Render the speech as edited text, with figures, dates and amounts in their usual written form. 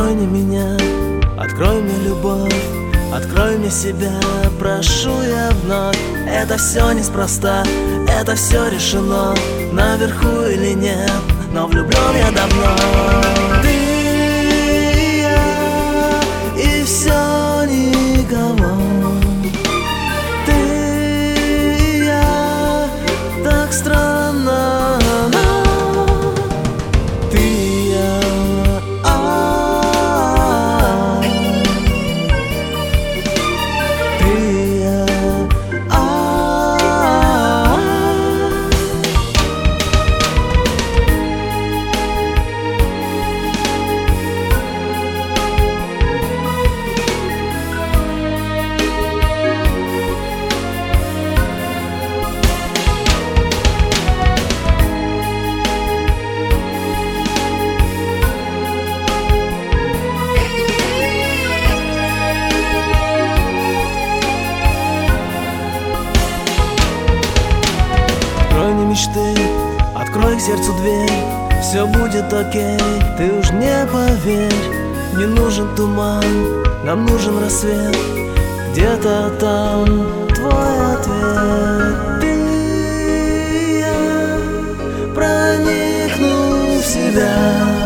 Открой мне меня, открой мне любовь, открой мне себя, прошу я вновь. Это все неспроста, это все решено, наверху или нет, но влюблен я давно. Ты и я, и все никого. Ты и я, так странно, но ты и я, ты и я, Открой мне мечты, открой к сердцу дверь, все будет окей, ты уж не поверь. Не нужен туман, нам нужен рассвет, где-то там твой ответ. Ты и я, проникну в себя.